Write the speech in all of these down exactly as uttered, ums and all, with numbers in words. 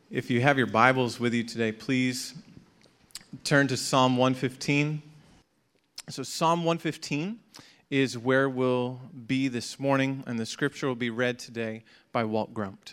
If you have your Bibles with you today, please turn to Psalm one fifteen. So Psalm one fifteen is where we'll be this morning, and the scripture will be read today by Walt Grumpt.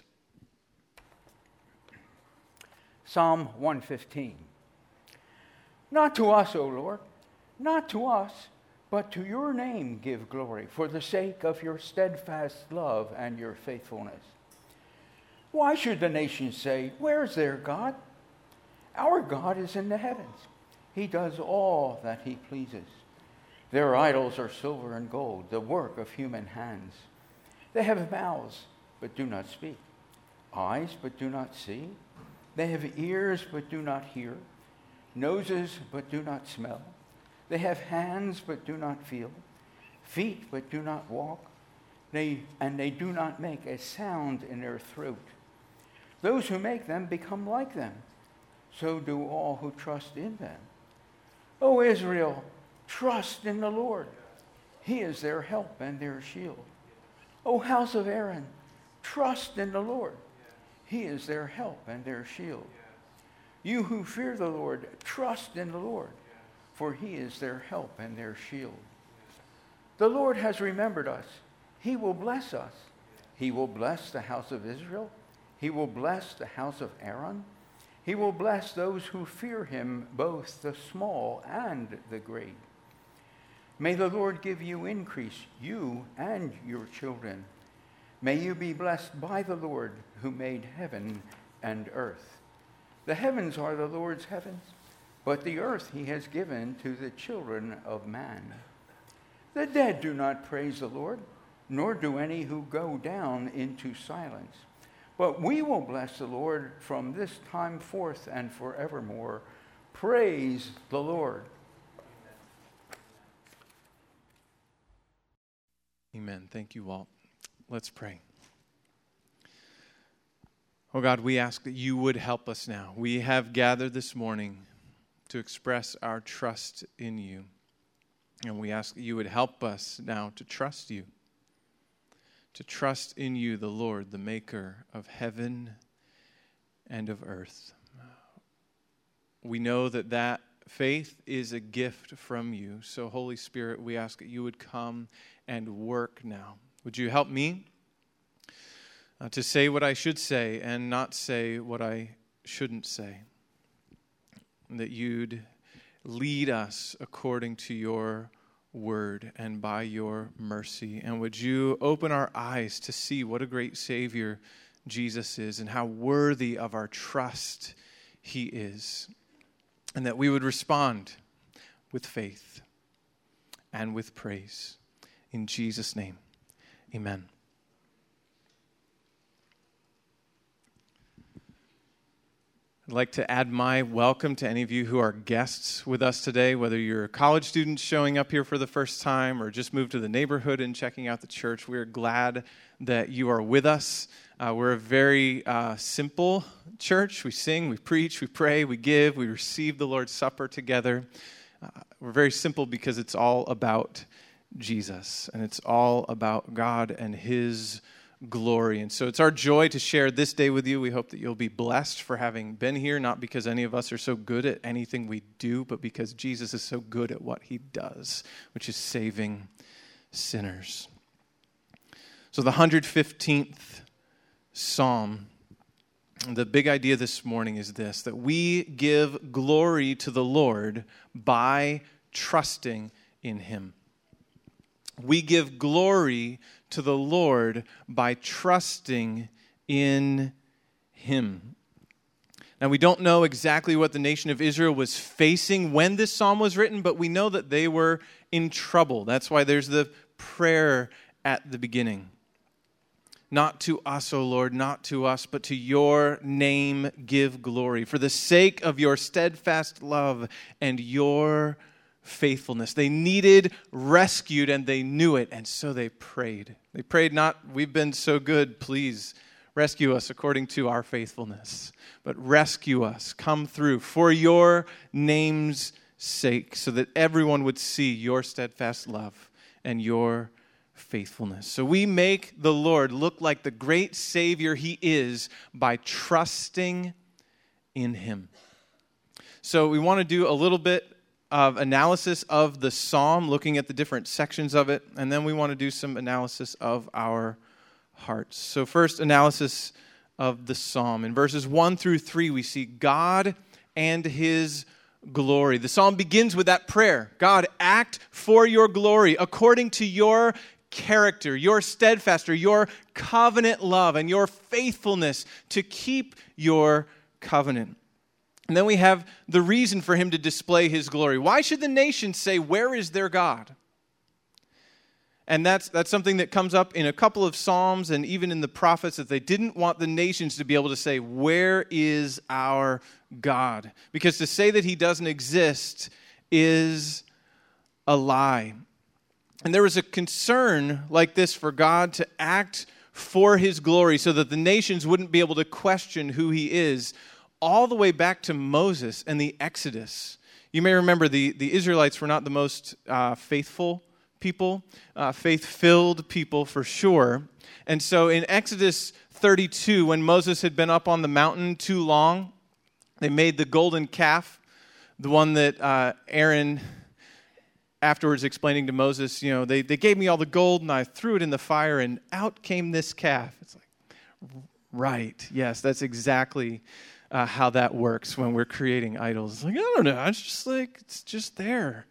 Psalm one fifteen. Not to us, O Lord, not to us, but to your name give glory, for the sake of your steadfast love and your faithfulness. Why should the nations say, where is their God? Our God is in the heavens. He does all that he pleases. Their idols are silver and gold, the work of human hands. They have mouths, but do not speak, eyes, but do not see. They have ears, but do not hear, noses, but do not smell. They have hands, but do not feel, feet, but do not walk, they, and they do not make a sound in their throat. Those who make them become like them. So do all who trust in them. O Israel, trust in the Lord. He is their help and their shield. O house of Aaron, trust in the Lord. He is their help and their shield. You who fear the Lord, trust in the Lord, for he is their help and their shield. The Lord has remembered us. He will bless us. He will bless the house of Israel. He will bless the house of Aaron. He will bless those who fear him, both the small and the great. May the Lord give you increase, you and your children. May you be blessed by the Lord who made heaven and earth. The heavens are the Lord's heavens, but the earth he has given to the children of man. The dead do not praise the Lord, nor do any who go down into silence. But we will bless the Lord from this time forth and forevermore. Praise the Lord. Amen. Thank you, Walt. Let's pray. Oh God, we ask that you would help us now. We have gathered this morning to express our trust in you. And we ask that you would help us now to trust you. To trust in you, the Lord, the maker of heaven and of earth. We know that that faith is a gift from you. So, Holy Spirit, we ask that you would come and work now. Would you help me uh, to say what I should say and not say what I shouldn't say? And that you'd lead us according to your word and by your mercy. And would you open our eyes to see what a great Savior Jesus is and how worthy of our trust he is. And that we would respond with faith and with praise. In Jesus' name, amen. I'd like to add my welcome to any of you who are guests with us today, whether you're college students showing up here for the first time or just moved to the neighborhood and checking out the church. We're glad that you are with us. Uh, we're a very uh, simple church. We sing, we preach, we pray, we give, we receive the Lord's Supper together. Uh, we're very simple because it's all about Jesus, and it's all about God and his glory. And so it's our joy to share this day with you. We hope that you'll be blessed for having been here, not because any of us are so good at anything we do, but because Jesus is so good at what he does, which is saving sinners. So the one hundred fifteenth Psalm, the big idea this morning is this, that we give glory to the Lord by trusting in him. We give glory to the Lord by trusting in him. Now, we don't know exactly what the nation of Israel was facing when this psalm was written, but we know that they were in trouble. That's why there's the prayer at the beginning. Not to us, O Lord, not to us, but to your name give glory, for the sake of your steadfast love and your faithfulness. They needed rescued and they knew it, and so they prayed. They prayed not, we've been so good, please rescue us according to our faithfulness, but rescue us, come through for your name's sake, so that everyone would see your steadfast love and your faithfulness. So we make the Lord look like the great Savior he is by trusting in him. So we want to do a little bit of analysis of the psalm, looking at the different sections of it, and then we want to do some analysis of our hearts. So first, analysis of the psalm. In verses one through three, we see God and his glory. The psalm begins with that prayer. God, act for your glory according to your character, your steadfast, or your covenant love, and your faithfulness to keep your covenant. And then we have the reason for him to display his glory. Why should the nations say, where is their God? And that's that's something that comes up in a couple of Psalms and even in the prophets, that they didn't want the nations to be able to say, where is our God? Because to say that he doesn't exist is a lie. And there was a concern like this for God to act for his glory so that the nations wouldn't be able to question who he is, all the way back to Moses and the Exodus. You may remember the, the Israelites were not the most uh, faithful people, uh, faith-filled people for sure. And so in Exodus thirty-two, when Moses had been up on the mountain too long, they made the golden calf, the one that uh, Aaron, afterwards explaining to Moses, you know, they, they gave me all the gold and I threw it in the fire and out came this calf. It's like, right, yes, that's exactly uh, how that works when we're creating idols. It's like, I don't know, it's just like, it's just there.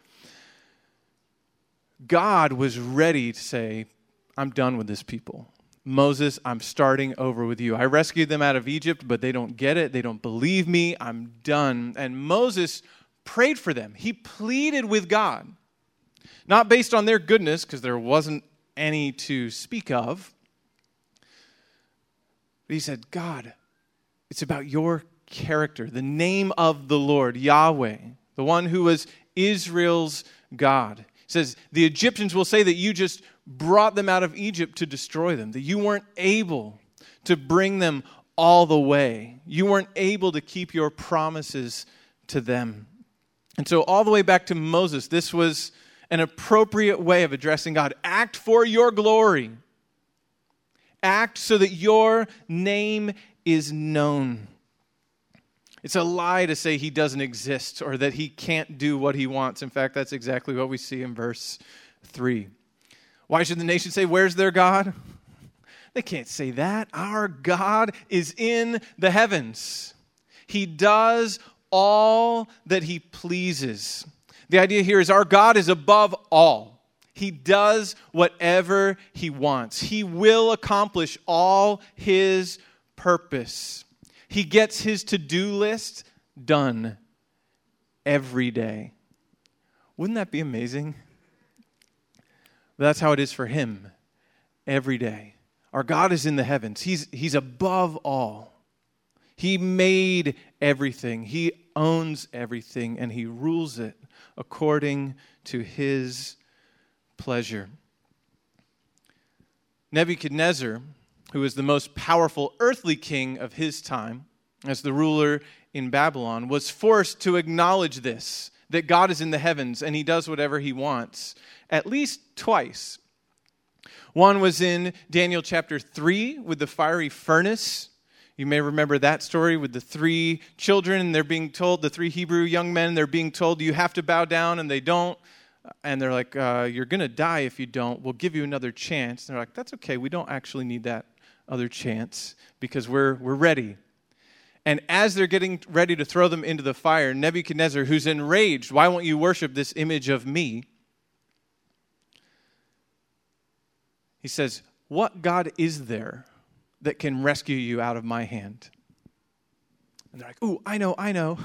God was ready to say, I'm done with this people. Moses, I'm starting over with you. I rescued them out of Egypt, but they don't get it. They don't believe me. I'm done. And Moses prayed for them. He pleaded with God, not based on their goodness, because there wasn't any to speak of. But he said, God, it's about your character, the name of the Lord, Yahweh, the one who was Israel's God. He says, the Egyptians will say that you just brought them out of Egypt to destroy them, that you weren't able to bring them all the way. You weren't able to keep your promises to them. And so all the way back to Moses, this was an appropriate way of addressing God. Act for your glory. Act so that your name is known. It's a lie to say he doesn't exist or that he can't do what he wants. In fact, that's exactly what we see in verse three. Why should the nation say, where's their God? They can't say that. Our God is in the heavens. He does all that he pleases. The idea here is our God is above all. He does whatever he wants. He will accomplish all his purpose. He gets his to-do list done every day. Wouldn't that be amazing? That's how it is for him every day. Our God is in the heavens. He's, he's above all. He made everything. He owns everything, and he rules it according to his pleasure. Nebuchadnezzar, who was the most powerful earthly king of his time, as the ruler in Babylon, was forced to acknowledge this, that God is in the heavens and he does whatever he wants, at least twice. One was in Daniel chapter three with the fiery furnace. You may remember that story with the three children, and they're being told, the three Hebrew young men, they're being told, you have to bow down, and they don't. And they're like, uh, you're going to die if you don't. We'll give you another chance. And they're like, that's okay. We don't actually need that other chance because we're we're ready. And as they're getting ready to throw them into the fire, Nebuchadnezzar, who's enraged, why won't you worship this image of me? He says, what God is there that can rescue you out of my hand? And they're like, ooh, I know, I know.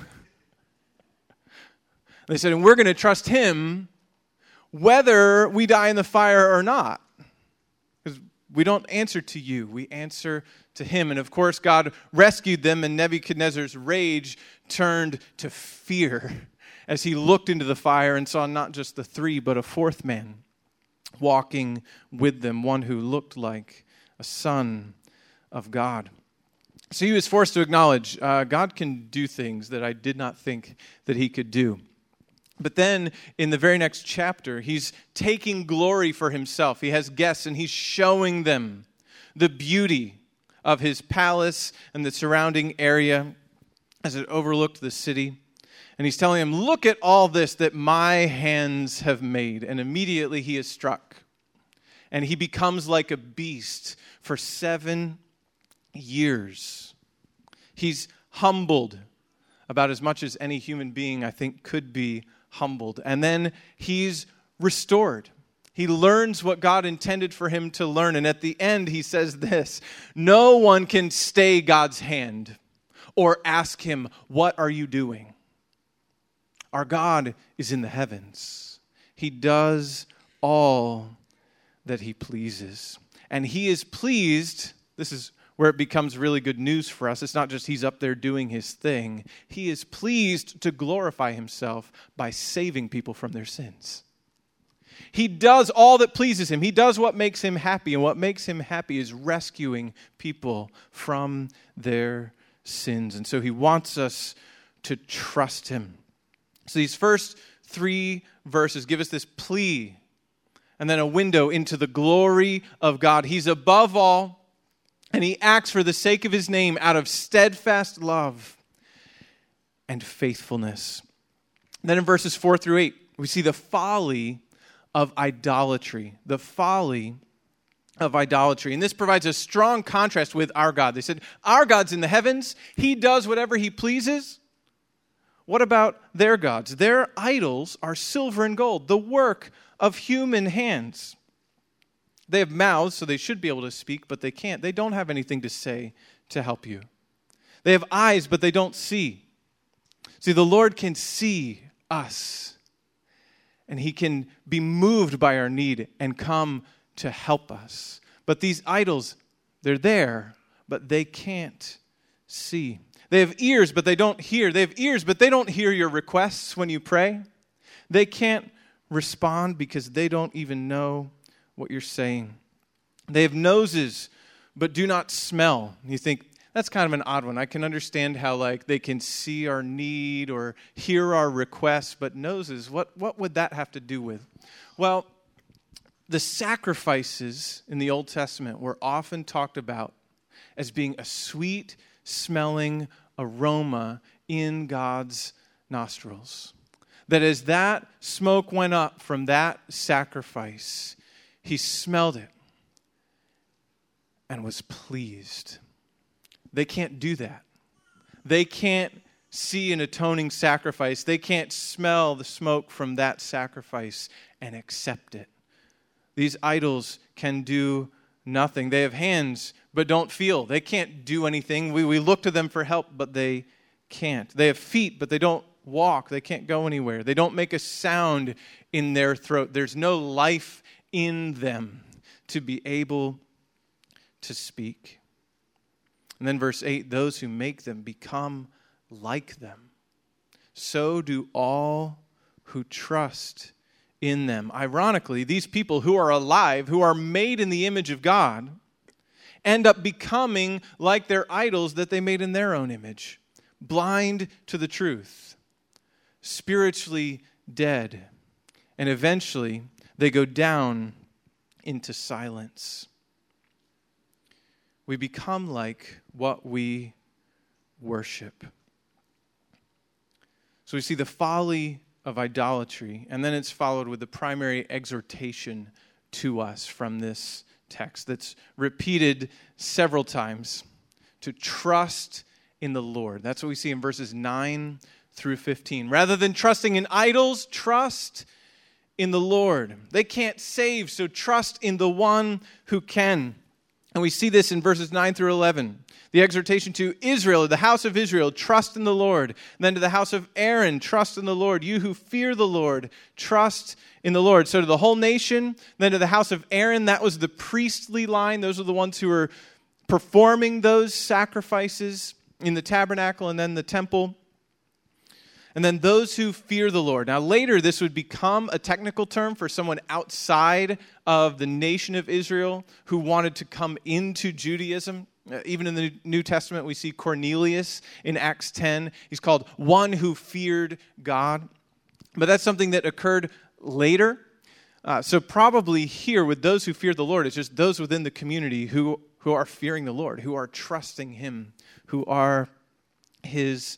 They said, and we're going to trust him whether we die in the fire or not. Because we don't answer to you, we answer to him. And of course, God rescued them, and Nebuchadnezzar's rage turned to fear as he looked into the fire and saw not just the three, but a fourth man walking with them, one who looked like a son of God. So he was forced to acknowledge, uh, God can do things that I did not think that he could do. But then in the very next chapter, he's taking glory for himself. He has guests and he's showing them the beauty of his palace and the surrounding area as it overlooked the city. And he's telling him, look at all this that my hands have made. And immediately he is struck. And he becomes like a beast for seven years. He's humbled about as much as any human being, I think, could be humbled. And then he's restored. He learns what God intended for him to learn. And at the end, he says this, no one can stay God's hand or ask him, what are you doing? Our God is in the heavens. He does all that he pleases. And he is pleased, this is where it becomes really good news for us. It's not just he's up there doing his thing. He is pleased to glorify himself by saving people from their sins. He does all that pleases him. He does what makes him happy. And what makes him happy is rescuing people from their sins. And so he wants us to trust him. So these first three verses give us this plea and then a window into the glory of God. He's above all, and he acts for the sake of his name out of steadfast love and faithfulness. And then in verses four through eight, we see the folly of idolatry. The folly of idolatry. And this provides a strong contrast with our God. They said, our God's in the heavens. He does whatever he pleases. What about their gods? Their idols are silver and gold, the work of human hands. They have mouths, so they should be able to speak, but they can't. They don't have anything to say to help you. They have eyes, but they don't see. See, the Lord can see us, and he can be moved by our need and come to help us. But these idols, they're there, but they can't see. They have ears, but they don't hear. They have ears, but they don't hear your requests when you pray. They can't respond because they don't even know what you're saying. They have noses, but do not smell. You think, that's kind of an odd one. I can understand how like they can see our need or hear our requests, but noses, what, what would that have to do with? Well, the sacrifices in the Old Testament were often talked about as being a sweet smelling aroma in God's nostrils. That as that smoke went up from that sacrifice, he smelled it and was pleased. They can't do that. They can't see an atoning sacrifice. They can't smell the smoke from that sacrifice and accept it. These idols can do nothing. They have hands, but don't feel. They can't do anything. We, we look to them for help, but they can't. They have feet, but they don't walk. They can't go anywhere. They don't make a sound in their throat. There's no life in them to be able to speak. And then verse eight, those who make them become like them. So do all who trust in them. Ironically, these people who are alive, who are made in the image of God, end up becoming like their idols that they made in their own image, blind to the truth, spiritually dead, and eventually they go down into silence. We become like what we worship. So we see the folly of idolatry, and then it's followed with the primary exhortation to us from this text that's repeated several times, to trust in the Lord. That's what we see in verses nine through fifteen. Rather than trusting in idols, trust in the Lord. They can't save, so trust in the one who can. And we see this in verses nine through eleven. The exhortation to Israel, the house of Israel, trust in the Lord. And then to the house of Aaron, trust in the Lord. You who fear the Lord, trust in the Lord. So to the whole nation, then to the house of Aaron, that was the priestly line. Those are the ones who were performing those sacrifices in the tabernacle and then the temple. And then those who fear the Lord. Now later this would become a technical term for someone outside of the nation of Israel who wanted to come into Judaism. Even in the New Testament, we see Cornelius in Acts ten. He's called one who feared God. But that's something that occurred later. Uh, so probably here with those who fear the Lord, it's just those within the community who, who are fearing the Lord, who are trusting him, who are his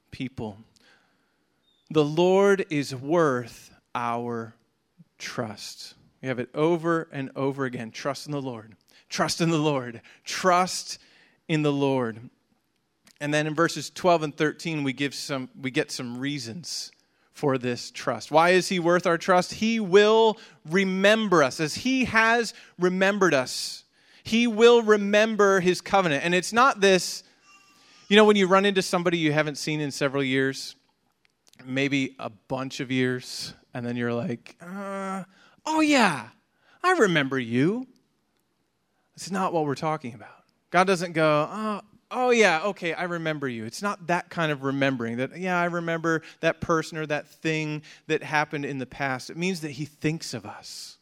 people. The Lord is worth our trust. We have it over and over again. Trust in the Lord. Trust in the Lord. Trust in the Lord. And then in verses twelve and thirteen, we give some we get some reasons for this trust. Why is he worth our trust? He will remember us as he has remembered us. He will remember his covenant. And it's not this, you know, when you run into somebody you haven't seen in several years, maybe a bunch of years, and then you're like, uh, oh yeah, I remember you. It's not what we're talking about. God doesn't go, oh, oh yeah, okay, I remember you. It's not that kind of remembering that, yeah, I remember that person or that thing that happened in the past. It means that he thinks of us.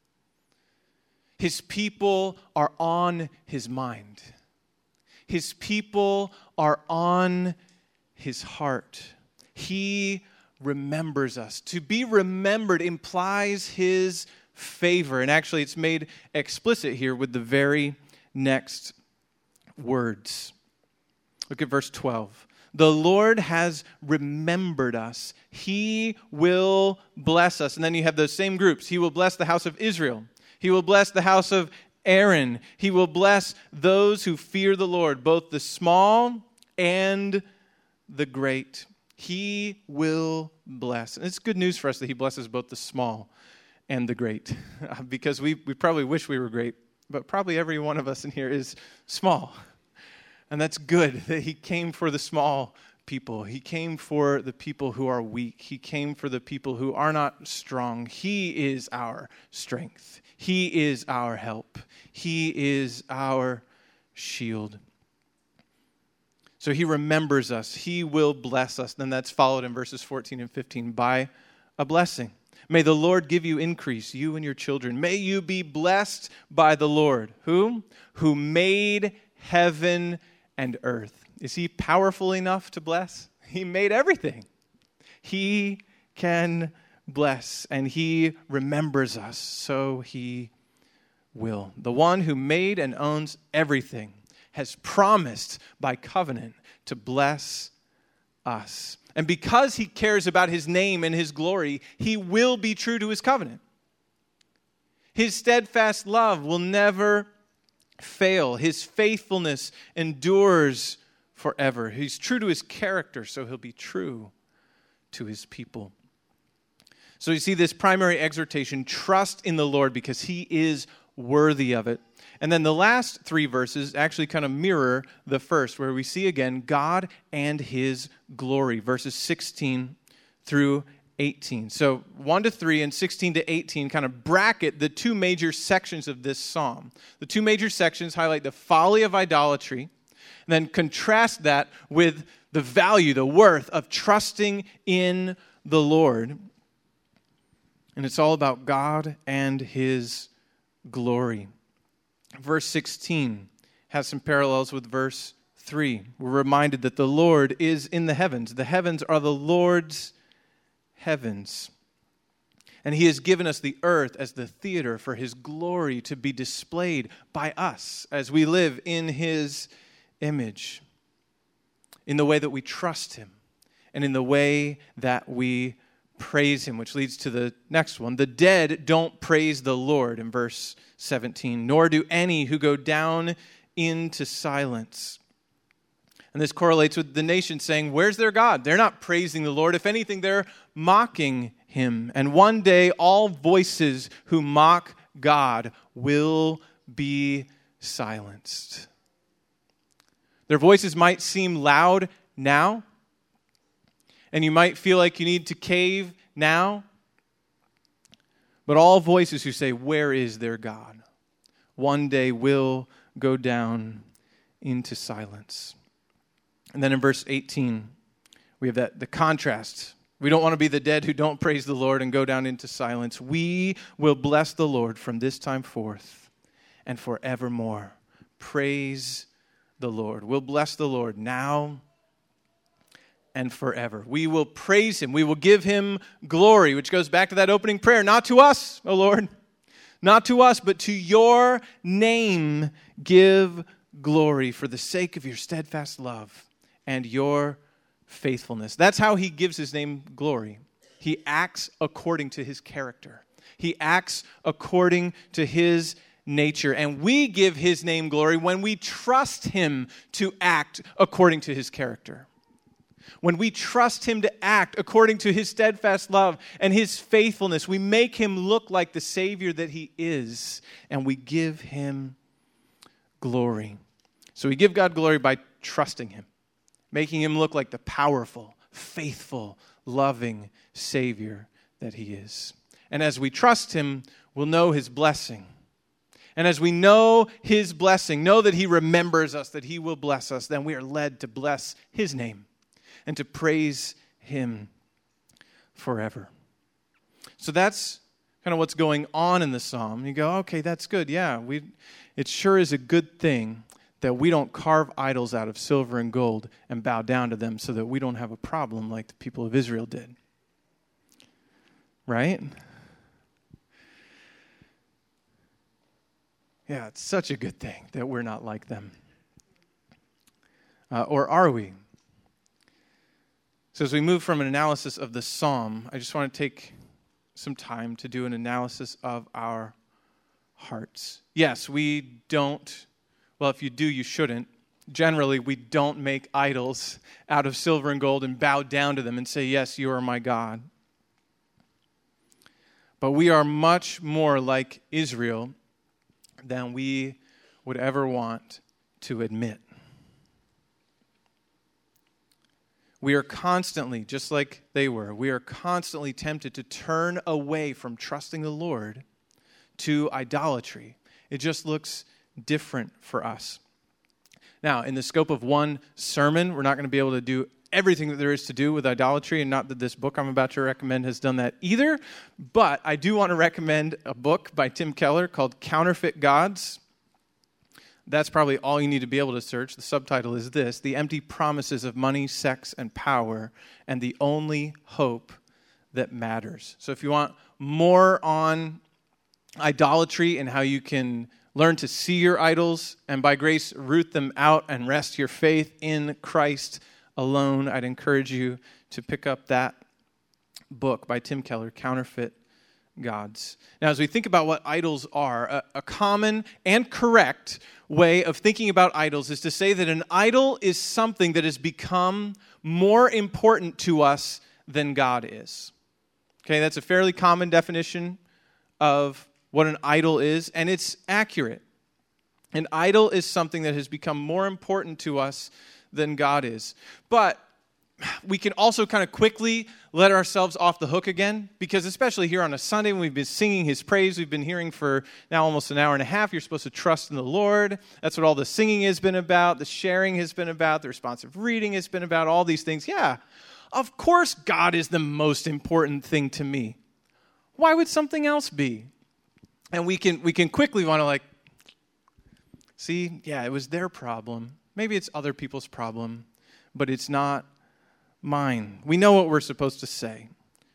His people are on his mind. His people are on his heart. He remembers us. To be remembered implies his favor. And actually, it's made explicit here with the very next words. Look at verse twelve. The Lord has remembered us. He will bless us. And then you have those same groups. He will bless the house of Israel. He will bless the house of Aaron. He will bless those who fear the Lord, both the small and the great. He will bless. And it's good news for us that he blesses both the small and the great, because we, we probably wish we were great, but probably every one of us in here is small. And that's good that he came for the small people. He came for the people who are weak. He came for the people who are not strong. He is our strength. He is our help. He is our shield. So he remembers us. He will bless us. Then that's followed in verses fourteen and fifteen by a blessing. May the Lord give you increase, you and your children. May you be blessed by the Lord. Who? Who made heaven and earth. Is he powerful enough to bless? He made everything. He can bless, and he remembers us, so he will. The one who made and owns everything has promised by covenant to bless us. And because he cares about his name and his glory, he will be true to his covenant. His steadfast love will never fail. His faithfulness endures forever. He's true to his character, so he'll be true to his people. So you see this primary exhortation, trust in the Lord because he is worthy of it. And then the last three verses actually kind of mirror the first, where we see again God and his glory, verses sixteen through eighteen. So one to three and sixteen to eighteen kind of bracket the two major sections of this psalm. The two major sections highlight the folly of idolatry, and then contrast that with the value, the worth of trusting in the Lord. And it's all about God and his glory. Verse sixteen has some parallels with verse three. We're reminded that the Lord is in the heavens. The heavens are the Lord's heavens. And he has given us the earth as the theater for his glory to be displayed by us as we live in his image, in the way that we trust him and in the way that we praise him, which leads to the next one. The dead don't praise the Lord in verse seventeen, nor do any who go down into silence. And this correlates with the nation saying, where's their God? They're not praising the Lord. If anything, they're mocking him. And one day, all voices who mock God will be silenced. Their voices might seem loud now, and you might feel like you need to cave now. But all voices who say, where is their God? One day will go down into silence. And then in verse eighteen, we have that the contrast. We don't want to be the dead who don't praise the Lord and go down into silence. We will bless the Lord from this time forth and forevermore. Praise the Lord. We'll bless the Lord now and forever. We will praise him. We will give him glory, which goes back to that opening prayer. Not to us, O Lord, not to us, but to your name give glory for the sake of your steadfast love and your faithfulness. That's how he gives his name glory. He acts according to his character. He acts according to his nature. And we give his name glory when we trust him to act according to his character. When we trust him to act according to his steadfast love and his faithfulness, we make him look like the Savior that he is, and we give him glory. So we give God glory by trusting him, making him look like the powerful, faithful, loving Savior that he is. And as we trust him, we'll know his blessing. And as we know his blessing, know that he remembers us, that he will bless us, then we are led to bless his name and to praise him forever. So that's kind of what's going on in the psalm. You go, okay, that's good. Yeah, we. It sure is a good thing that we don't carve idols out of silver and gold and bow down to them so that we don't have a problem like the people of Israel did. Right? Yeah, it's such a good thing that we're not like them. Uh, or are we? So as we move from an analysis of the psalm, I just want to take some time to do an analysis of our hearts. Yes, we don't, well, if you do, you shouldn't. Generally, we don't make idols out of silver and gold and bow down to them and say, yes, you are my God. But we are much more like Israel than we would ever want to admit. We are constantly, just like they were, we are constantly tempted to turn away from trusting the Lord to idolatry. It just looks different for us. Now, in the scope of one sermon, we're not going to be able to do everything that there is to do with idolatry, and not that this book I'm about to recommend has done that either, but I do want to recommend a book by Tim Keller called Counterfeit Gods. That's probably all you need to be able to search. The subtitle is this: The Empty Promises of Money, Sex, and Power, and the Only Hope That Matters. So if you want more on idolatry and how you can learn to see your idols and by grace root them out and rest your faith in Christ alone, I'd encourage you to pick up that book by Tim Keller, Counterfeit Gods. Now, as we think about what idols are, a, a common and correct way of thinking about idols is to say that an idol is something that has become more important to us than God is. Okay, that's a fairly common definition of what an idol is, and it's accurate. An idol is something that has become more important to us than God is. But we can also kind of quickly let ourselves off the hook again, because especially here on a Sunday when we've been singing his praise, we've been hearing for now almost an hour and a half, you're supposed to trust in the Lord. That's what all the singing has been about, the sharing has been about, the responsive reading has been about, all these things. Yeah, of course God is the most important thing to me. Why would something else be? And we can we can quickly want to like, see, yeah, it was their problem. Maybe it's other people's problem, but it's not mine. We know what we're supposed to say.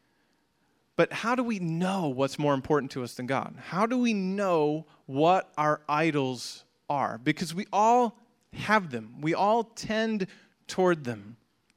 But how do we know what's more important to us than God? How do we know what our idols are? Because we all have them. We all tend toward them.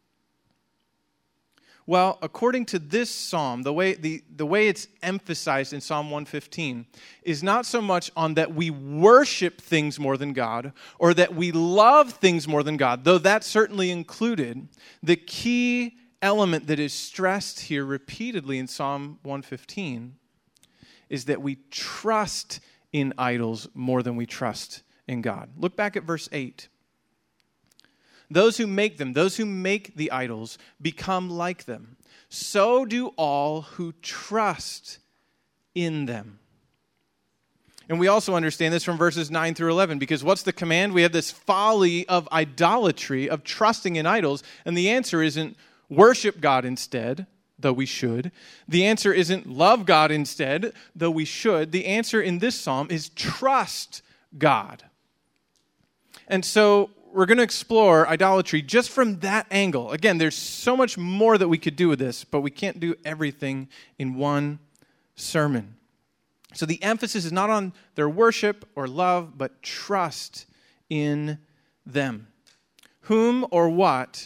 Well, according to this psalm, the way the, the way it's emphasized in Psalm one fifteen is not so much on that we worship things more than God or that we love things more than God, though that's certainly included. The key element that is stressed here repeatedly in Psalm one fifteen is that we trust in idols more than we trust in God. Look back at verse eight. Those who make them, those who make the idols, become like them. So do all who trust in them. And we also understand this from verses nine through eleven, because what's the command? We have this folly of idolatry, of trusting in idols, and the answer isn't worship God instead, though we should. The answer isn't love God instead, though we should. The answer in this psalm is trust God. And so we're going to explore idolatry just from that angle. Again, there's so much more that we could do with this, but we can't do everything in one sermon. So the emphasis is not on their worship or love, but trust in them. Whom or what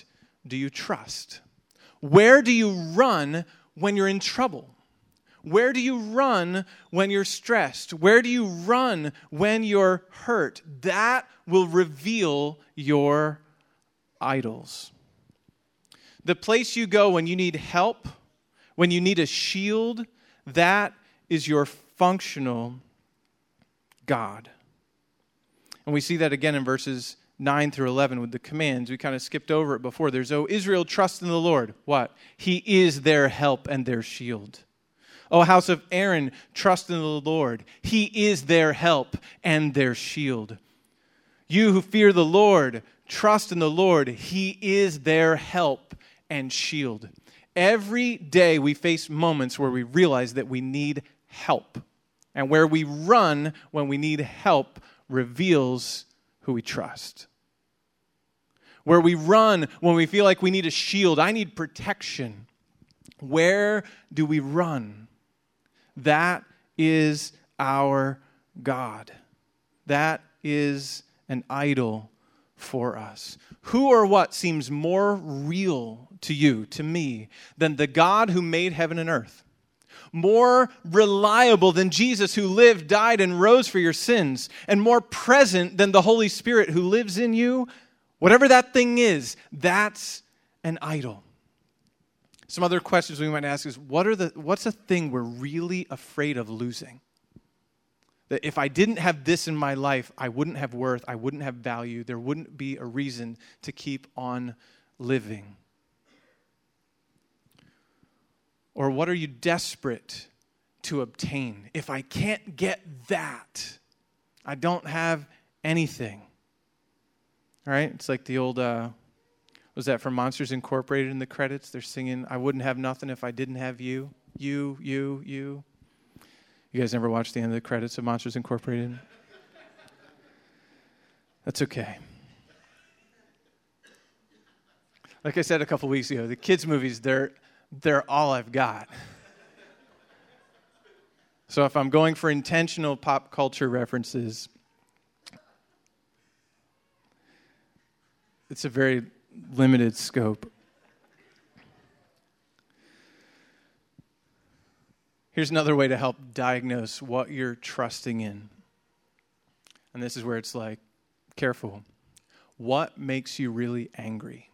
do you trust? Where do you run when you're in trouble? Where do you run when you're stressed? Where do you run when you're hurt? That will reveal your idols. The place you go when you need help, when you need a shield, that is your functional God. And we see that again in verses nine through eleven with the commands. We kind of skipped over it before. There's, "O Israel, trust in the Lord." What? He is their help and their shield. "O house of Aaron, trust in the Lord. He is their help and their shield. You who fear the Lord, trust in the Lord. He is their help and shield." Every day we face moments where we realize that we need help. And where we run when we need help reveals who we trust. Where we run when we feel like we need a shield, I need protection. Where do we run? That is our God. That is an idol for us. Who or what seems more real to you, to me, than the God who made heaven and earth? More reliable than Jesus who lived, died, and rose for your sins, and more present than the Holy Spirit who lives in you? Whatever that thing is, that's an idol. Some other questions we might ask is, what are the what's a thing we're really afraid of losing? That if I didn't have this in my life, I wouldn't have worth, I wouldn't have value, there wouldn't be a reason to keep on living. Or what are you desperate to obtain? If I can't get that, I don't have anything. All right? It's like the old, uh, was that from Monsters Incorporated in the credits? They're singing, "I wouldn't have nothing if I didn't have you. You, you, you." You guys never watched the end of the credits of Monsters Incorporated? That's okay. Like I said a couple weeks ago, the kids' movies, they're they're all I've got. So if I'm going for intentional pop culture references, it's a very limited scope. Here's another way to help diagnose what you're trusting in. And this is where it's like, careful. What makes you really angry?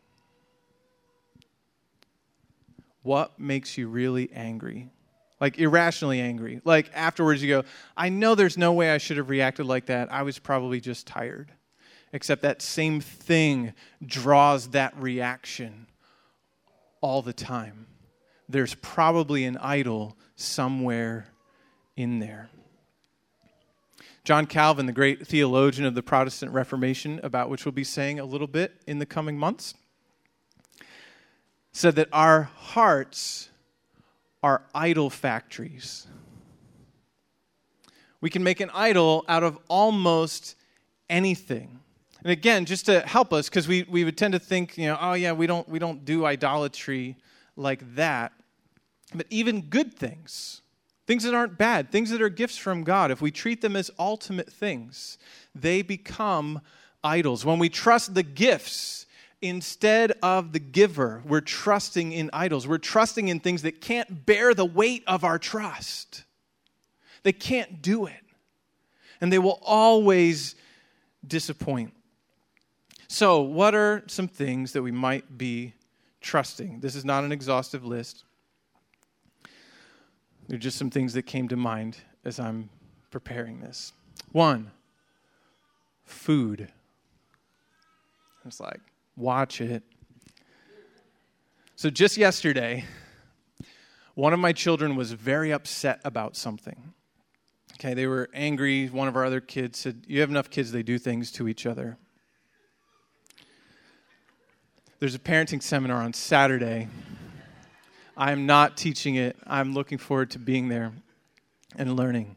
What makes you really angry? Like irrationally angry. Like afterwards you go, I know there's no way I should have reacted like that. I was probably just tired. Except that same thing draws that reaction all the time. There's probably an idol somewhere in there. John Calvin, the great theologian of the Protestant Reformation, about which we'll be saying a little bit in the coming months, said that our hearts are idol factories. We can make an idol out of almost anything. And again, just to help us, because we, we would tend to think, you know, oh yeah, we don't we don't do idolatry like that. But even good things, things that aren't bad, things that are gifts from God, if we treat them as ultimate things, they become idols. When we trust the gifts instead of the giver, we're trusting in idols. We're trusting in things that can't bear the weight of our trust. They can't do it. And they will always disappoint. So, what are some things that we might be trusting? This is not an exhaustive list. They're just some things that came to mind as I'm preparing this. One, food. It's like, watch it. So just yesterday, one of my children was very upset about something. Okay, they were angry. One of our other kids said, you have enough kids, they do things to each other. There's a parenting seminar on Saturday. I'm not teaching it. I'm looking forward to being there and learning.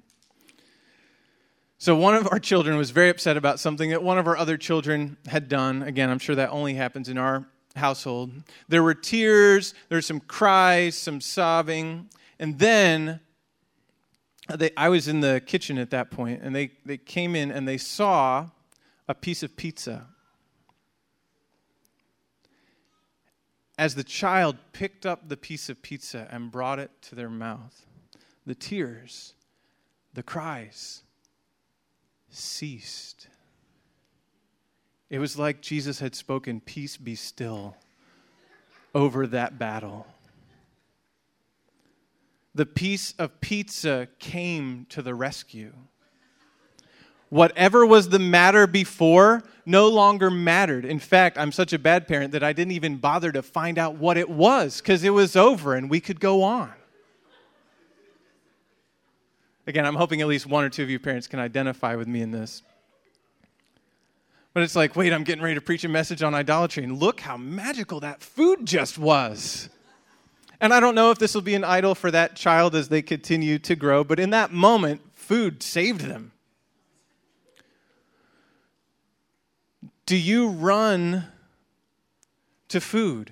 So one of our children was very upset about something that one of our other children had done. Again, I'm sure that only happens in our household. There were tears, there were some cries, some sobbing, and then they, I was in the kitchen at that point, and they, they came in and they saw a piece of pizza. as the child picked up the piece of pizza and brought it to their mouth, the tears, the cries ceased. It was like Jesus had spoken, "Peace be still," over that battle. The piece of pizza came to the rescue. Whatever was the matter before no longer mattered. In fact, I'm such a bad parent that I didn't even bother to find out what it was because it was over and we could go on. Again, I'm hoping at least one or two of you parents can identify with me in this. But it's like, wait, I'm getting ready to preach a message on idolatry, and look how magical that food just was. And I don't know if this will be an idol for that child as they continue to grow, but in that moment, food saved them. Do you run to food?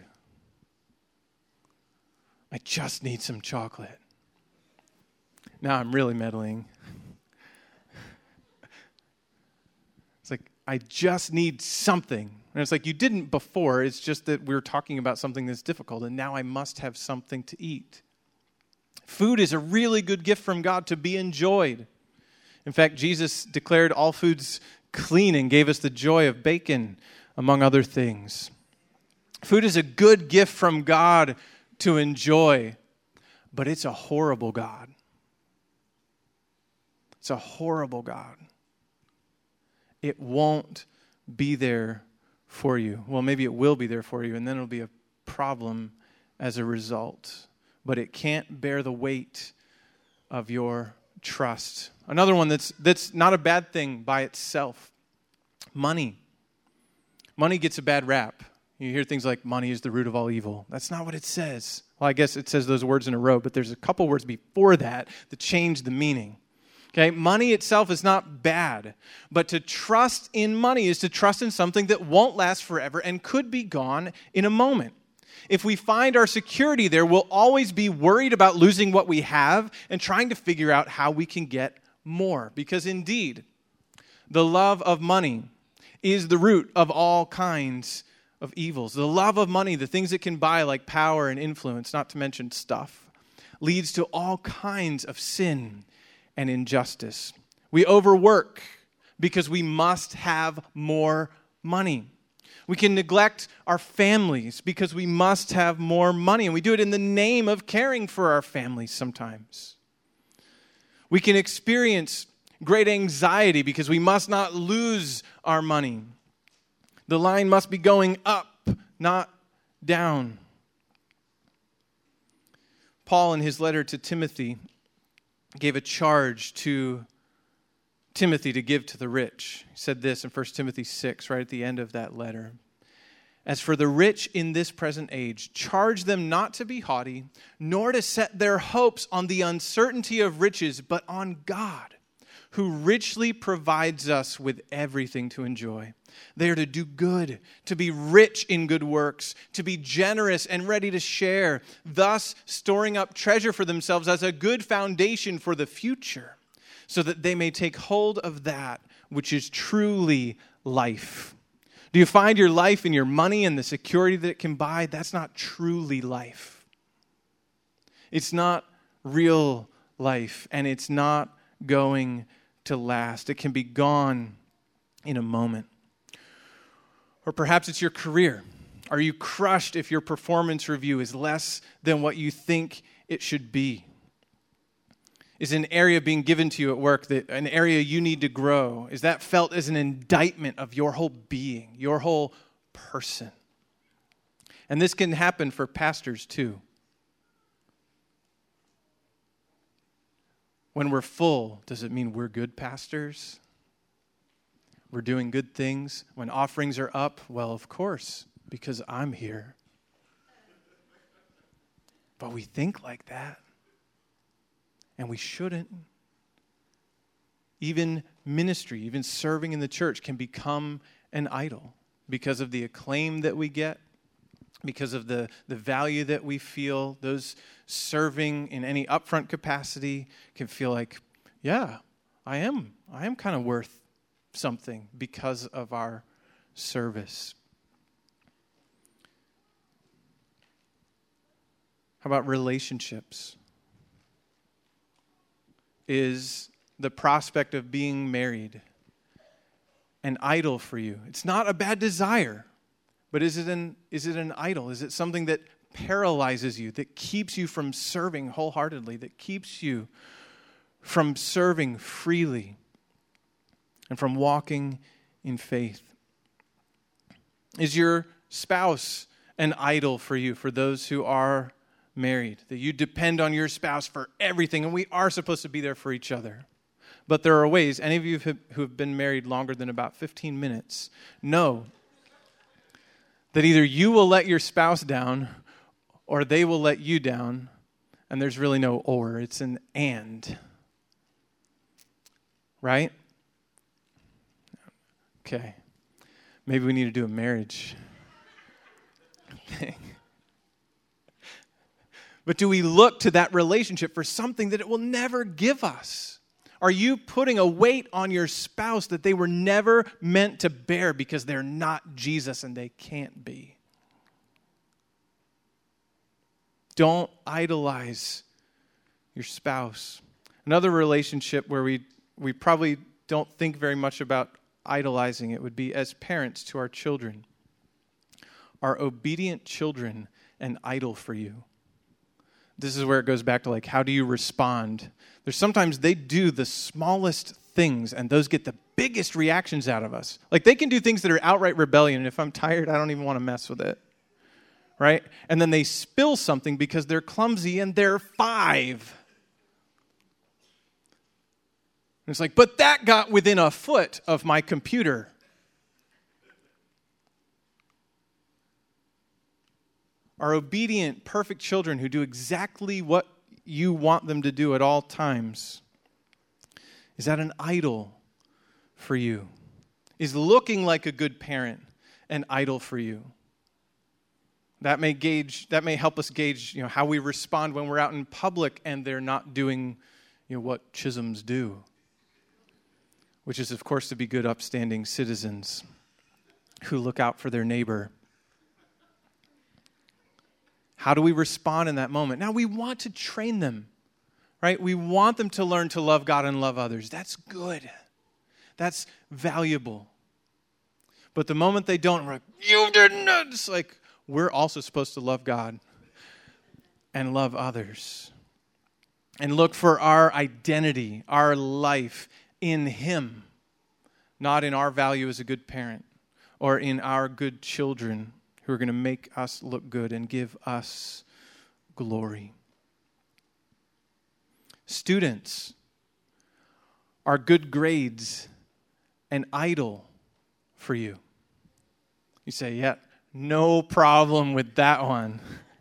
I just need some chocolate. Now I'm really meddling. It's like, I just need something. And it's like, you didn't before. It's just that we were talking about something that's difficult, and now I must have something to eat. Food is a really good gift from God to be enjoyed. In fact, Jesus declared all foods clean and gave us the joy of bacon, among other things. Food is a good gift from God to enjoy, but it's a horrible God. It's a horrible God. It won't be there for you. Well, maybe it will be there for you, and then it'll be a problem as a result. But it can't bear the weight of your trust. Another one that's that's not a bad thing by itself. Money. Money gets a bad rap. You hear things like, money is the root of all evil. That's not what it says. Well, I guess it says those words in a row, but there's a couple words before that that change the meaning. Okay, money itself is not bad, but to trust in money is to trust in something that won't last forever and could be gone in a moment. If we find our security there, we'll always be worried about losing what we have and trying to figure out how we can get more. Because indeed, the love of money is the root of all kinds of evils. The love of money, the things it can buy like power and influence, not to mention stuff, leads to all kinds of sin and injustice. We overwork because we must have more money. We can neglect our families because we must have more money, and we do it in the name of caring for our families sometimes. We can experience great anxiety because we must not lose our money. The line must be going up, not down. Paul, in his letter to Timothy, gave a charge to Timothy to give to the rich. He said this in First Timothy six, right at the end of that letter. As for the rich in this present age, charge them not to be haughty, nor to set their hopes on the uncertainty of riches, but on God, who richly provides us with everything to enjoy. They are to do good, to be rich in good works, to be generous and ready to share, thus storing up treasure for themselves as a good foundation for the future, so that they may take hold of that which is truly life. Do you find your life in your money and the security that it can buy? That's not truly life. It's not real life, and it's not going to last. It can be gone in a moment. Or perhaps it's your career. Are you crushed if your performance review is less than what you think it should be? Is an area being given to you at work, that an area you need to grow, is that felt as an indictment of your whole being, your whole person? And this can happen for pastors too. When we're full, does it mean we're good pastors? We're doing good things. When offerings are up, well, of course, because I'm here. But we think like that. And we shouldn't. Even ministry, even serving in the church can become an idol because of the acclaim that we get, because of the, the value that we feel. Those serving in any upfront capacity can feel like, yeah, I am. I am kind of worth something because of our service. How about relationships? Is the prospect of being married an idol for you? It's not a bad desire, but is it an is it an idol? Is it something that paralyzes you, that keeps you from serving wholeheartedly, that keeps you from serving freely and from walking in faith? Is your spouse an idol for you, for those who are married, that you depend on your spouse for everything, and we are supposed to be there for each other? But there are ways, any of you who have been married longer than about fifteen minutes know that either you will let your spouse down or they will let you down, and there's really no or, it's an and. Right? Okay. Maybe we need to do a marriage thing. But do we look to that relationship for something that it will never give us? Are you putting a weight on your spouse that they were never meant to bear because they're not Jesus and they can't be? Don't idolize your spouse. Another relationship where we, we probably don't think very much about idolizing it would be as parents to our children. Are obedient children an idol for you? This is where it goes back to, like, how do you respond? There's sometimes they do the smallest things, and those get the biggest reactions out of us. Like, they can do things that are outright rebellion, and if I'm tired, I don't even want to mess with it. Right? And then they spill something because they're clumsy and they're five. And it's like, but that got within a foot of my computer. Are obedient, perfect children who do exactly what you want them to do at all times. Is that an idol for you? Is looking like a good parent an idol for you? That may gauge, that may help us gauge, you know, how we respond when we're out in public and they're not doing, you know, what Chisholms do, which is, of course, to be good, upstanding citizens who look out for their neighbor. How do we respond in that moment? Now, we want to train them, right? We want them to learn to love God and love others. That's good. That's valuable. But the moment they don't, we're like, you didn't. It's like, we're also supposed to love God and love others and look for our identity, our life in Him, not in our value as a good parent or in our good children who are going to make us look good and give us glory. Students, are good grades an idol for you? You say, yeah, no problem with that one.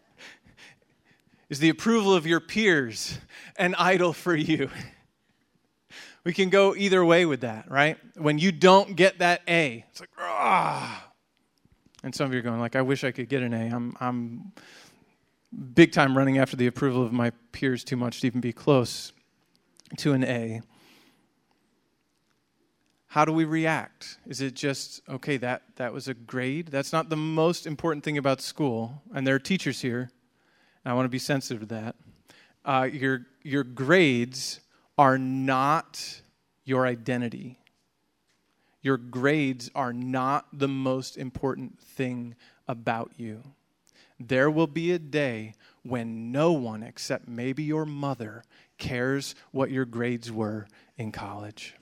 Is the approval of your peers an idol for you? We can go either way with that, right? When you don't get that A, it's like, ah. And some of you are going like, I wish I could get an A. I'm I'm big time running after the approval of my peers too much to even be close to an A. How do we react? Is it just, okay, that, that was a grade? That's not the most important thing about school. And there are teachers here, and I want to be sensitive to that. Uh, your your grades are not your identity. Your grades are not the most important thing about you. There will be a day when no one except maybe your mother cares what your grades were in college.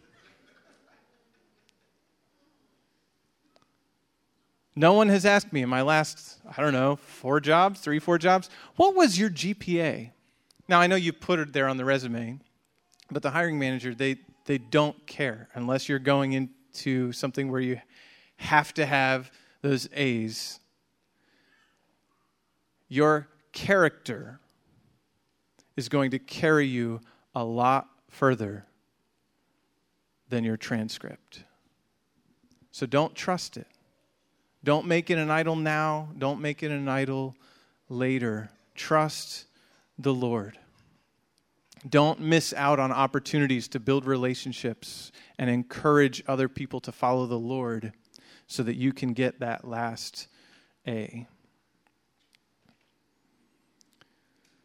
No one has asked me in my last, I don't know, four jobs, three, four jobs, what was your G P A? Now, I know you put it there on the resume, but the hiring manager, they, they don't care unless you're going into something where you have to have those A's. Your character is going to carry you a lot further than your transcript. So don't trust it. Don't make it an idol now. Don't make it an idol later. Trust the Lord. Don't miss out on opportunities to build relationships and encourage other people to follow the Lord so that you can get that last A.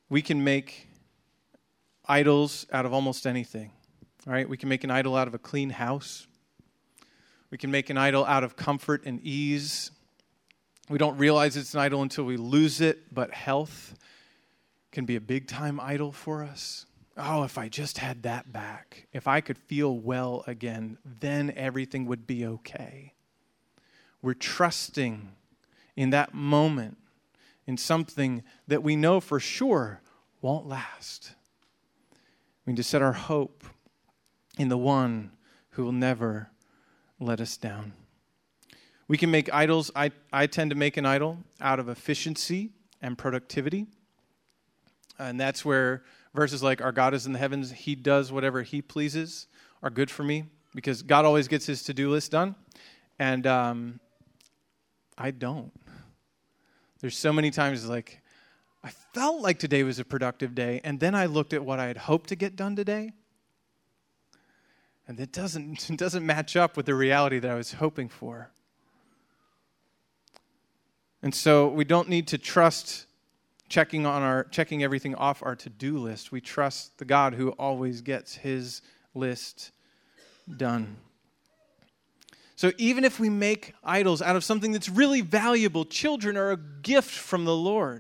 we can make idols out of almost anything. All right, we can make an idol out of a clean house. We can make an idol out of comfort and ease. We don't realize it's an idol until we lose it, but health can be a big-time idol for us. Oh, if I just had that back, if I could feel well again, then everything would be okay. We're trusting in that moment in something that we know for sure won't last. We need to set our hope in the one who will never let us down. We can make idols. I, I tend to make an idol out of efficiency and productivity. And that's where verses like, our God is in the heavens, he does whatever he pleases, are good for me, because God always gets his to-do list done. And um, I don't. There's so many times like, I felt like today was a productive day, and then I looked at what I had hoped to get done today, and it doesn't, it doesn't match up with the reality that I was hoping for. And so we don't need to trust checking on our checking everything off our to-do list. We trust the God who always gets his list done. So even if we make idols out of something that's really valuable, children are a gift from the Lord.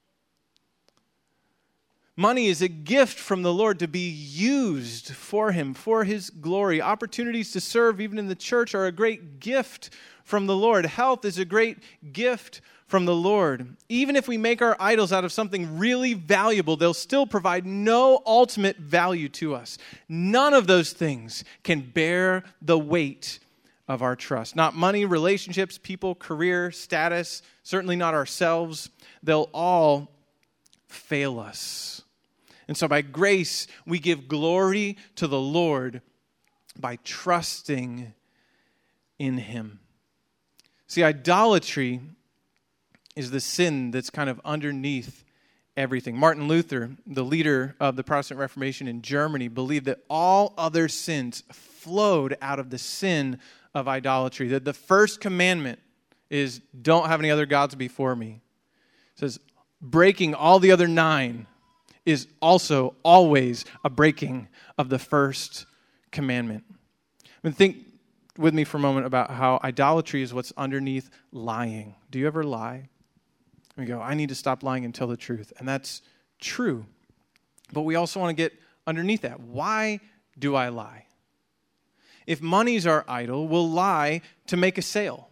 Money is a gift from the Lord to be used for him, for his glory. Opportunities to serve, even in the church, are a great gift from the Lord. Health is a great gift from the Lord. Even if we make our idols out of something really valuable, they'll still provide no ultimate value to us. None of those things can bear the weight of our trust. Not money, relationships, people, career, status, certainly not ourselves. They'll all fail us. And so by grace, we give glory to the Lord by trusting in him. See, idolatry is the sin that's kind of underneath everything. Martin Luther, the leader of the Protestant Reformation in Germany, believed that all other sins flowed out of the sin of idolatry. That the first commandment is, don't have any other gods before me. It says, breaking all the other nine is also always a breaking of the first commandment. I mean, think with me for a moment about how idolatry is what's underneath lying. Do you ever lie? We go, I need to stop lying and tell the truth. And that's true. But we also want to get underneath that. Why do I lie? If money's our idol, we'll lie to make a sale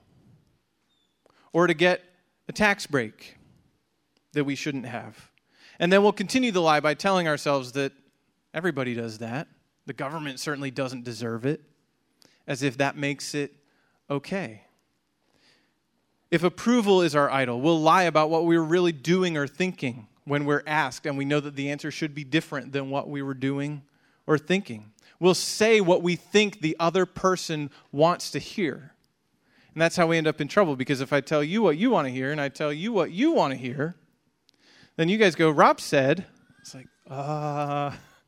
or to get a tax break that we shouldn't have. And then we'll continue the lie by telling ourselves that everybody does that. The government certainly doesn't deserve it, as if that makes it okay. If approval is our idol, we'll lie about what we were really doing or thinking when we're asked, and we know that the answer should be different than what we were doing or thinking. We'll say what we think the other person wants to hear. And that's how we end up in trouble, because if I tell you what you want to hear and I tell you what you want to hear, then you guys go, Rob said. It's like, uh...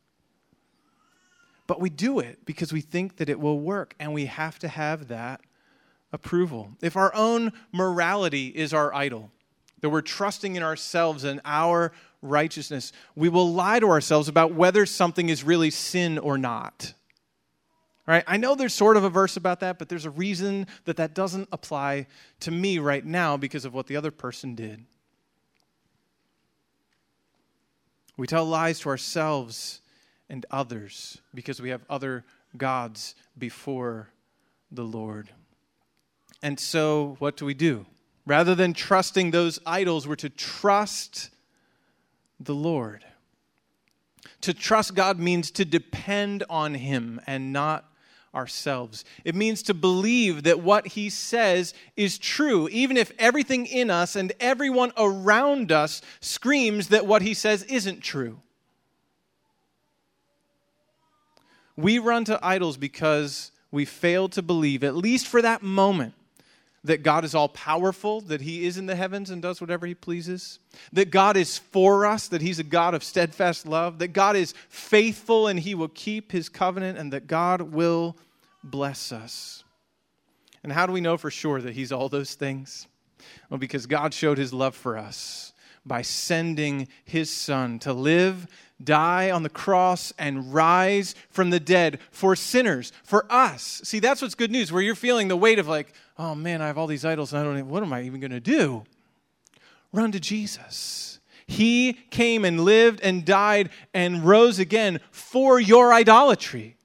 But we do it because we think that it will work, and we have to have that approval. If our own morality is our idol, that we're trusting in ourselves and our righteousness, we will lie to ourselves about whether something is really sin or not. Right? I know there's sort of a verse about that, but there's a reason that that doesn't apply to me right now because of what the other person did. We tell lies to ourselves and others because we have other gods before the Lord. And so what do we do? Rather than trusting those idols, we're to trust the Lord. To trust God means to depend on him and not ourselves. It means to believe that what he says is true, even if everything in us and everyone around us screams that what he says isn't true. We run to idols because we fail to believe, at least for that moment, that God is all-powerful, that he is in the heavens and does whatever he pleases, that God is for us, that he's a God of steadfast love, that God is faithful and he will keep his covenant, and that God will bless us. And how do we know for sure that he's all those things? Well, because God showed his love for us by sending his Son to live, die on the cross, and rise from the dead for sinners, for us. See, that's what's good news, where you're feeling the weight of like, oh man, I have all these idols and I don't even, what am I even going to do? Run to Jesus. He came and lived and died and rose again for your idolatry.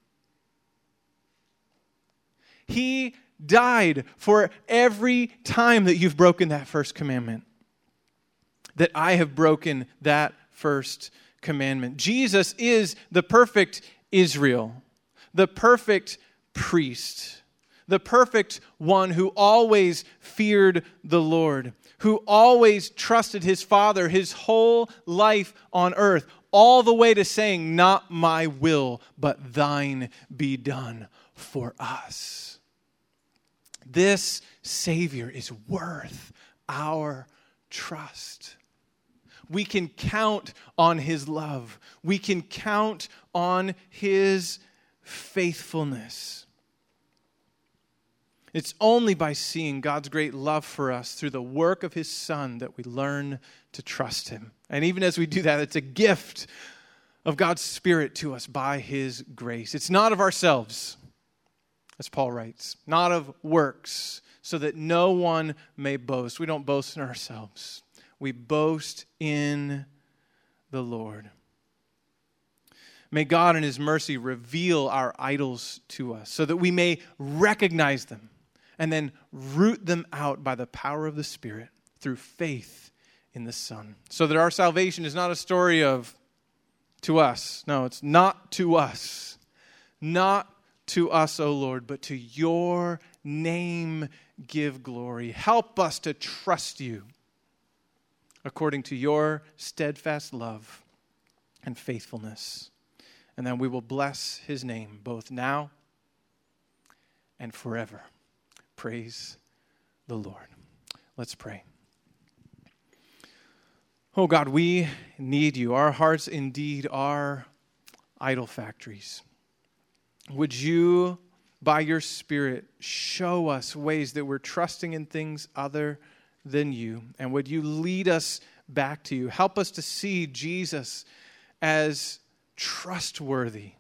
He died for every time that you've broken that first commandment, that I have broken that first commandment. Jesus is the perfect Israel, the perfect priest, the perfect one who always feared the Lord, who always trusted his Father his whole life on earth, all the way to saying, not my will, but thine be done for us. This Savior is worth our trust. We can count on his love. We can count on his faithfulness. It's only by seeing God's great love for us through the work of his Son that we learn to trust him. And even as we do that, it's a gift of God's Spirit to us by his grace. It's not of ourselves, as Paul writes, not of works, so that no one may boast. We don't boast in ourselves. We boast in the Lord. May God in his mercy reveal our idols to us so that we may recognize them and then root them out by the power of the Spirit through faith in the Son. So that our salvation is not a story of to us. No, it's not to us. Not to us, O Lord, but to your name give glory. Help us to trust you according to your steadfast love and faithfulness. And then we will bless his name both now and forever. Praise the Lord. Let's pray. Oh God, we need you. Our hearts indeed are idol factories. Would you, by your Spirit, show us ways that we're trusting in things other than you? And would you lead us back to you? Help us to see Jesus as trustworthy,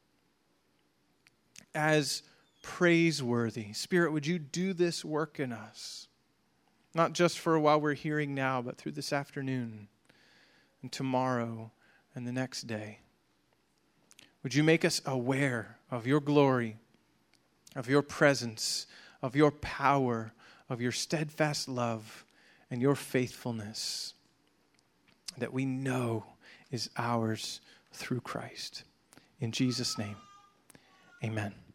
as praiseworthy. Spirit, would you do this work in us? Not just for while we're hearing now, but through this afternoon and tomorrow and the next day. Would you make us aware of your glory, of your presence, of your power, of your steadfast love, and your faithfulness that we know is ours through Christ. In Jesus' name, amen.